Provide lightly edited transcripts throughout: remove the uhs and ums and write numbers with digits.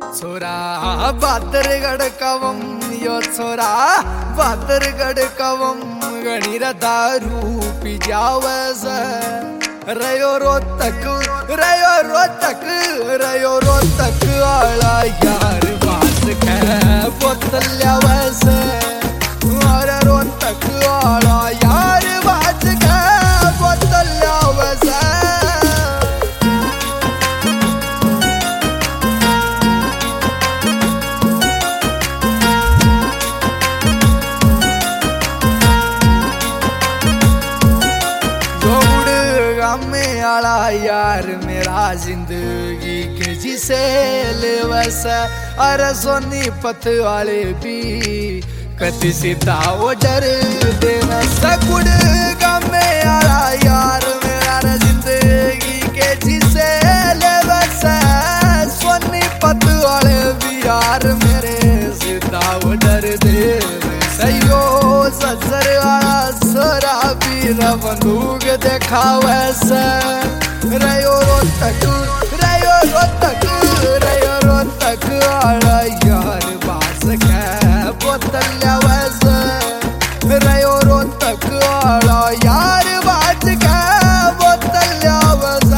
छोरा बादरगड कवम यो छोरा बादरगड कवम गणिर दारू पी जावस रयो रोतक आला यार बास के बोतल्यावस अरे रोतक आला यार बास के बोतल्यावस में आला यार मेरा जिंदगी के जिसे लेवस अरे सोनीपत वाले भी कति सीता वो डर देना सकुड़ में आला यार मेरा जिंदगी के जिसे लेवस सोनीपत वाले भी यार मेरे सीता वो डर दे सयो ससर वाला सरा वीर बंदूक देखावस रयो रोतक आला यार बास के बोतल्यावस रयो रोतक आला यार बास के बोतल्यावस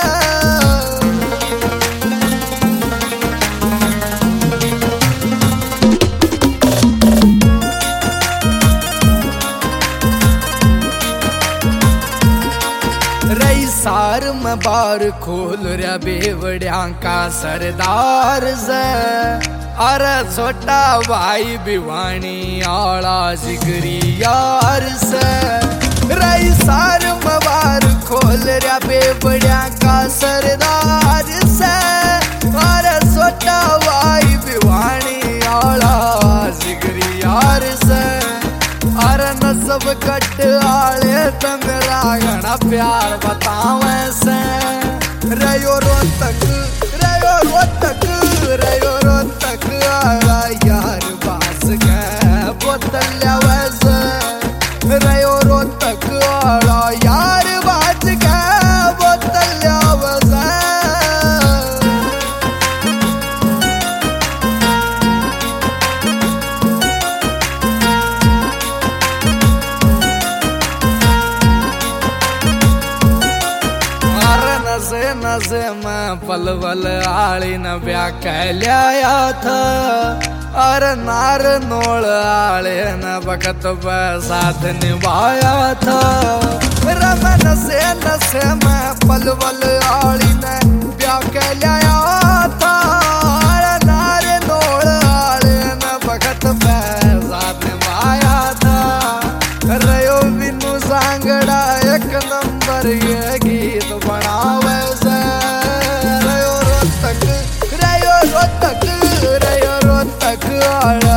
सार में बार खोल रहा बेवड़िया का सरदार से अरे छोटा भाई भिवानी आला जिगरी यार से रही सार में बार खोल रहा बेवड़िया का सरदार से अरे छोटा भाई भिवानी आला जिगरी यार से अरे नसब कट आले तो मेरा घना प्यार बतावे से रयो रोतक आला यार बास के बोतल्यावस रयो रोतक आला यार बास के बोतल्यावस नशे में पलवल आली न ब्याह कह लिया था अरे नार नोड़ आले न बकत साथ निभाया था रम नशे में पलवल आली न ब्याह कह लिया था अरे नार नोड़ आले न बकत साथ निभाया था रयो बिनु सांगड़ा एक नंबर ये गीत बनावे रयो रोतक आला